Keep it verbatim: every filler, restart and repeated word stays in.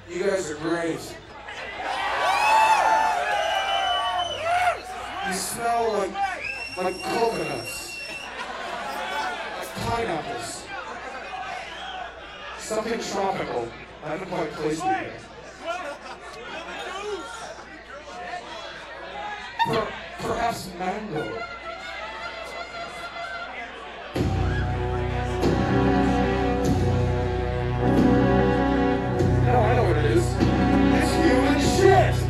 You guys are great. You smell like like coconuts, like pineapples, something tropical. I haven't quite placed it yet. Per- perhaps mango. No, I know what it is. It's human shit!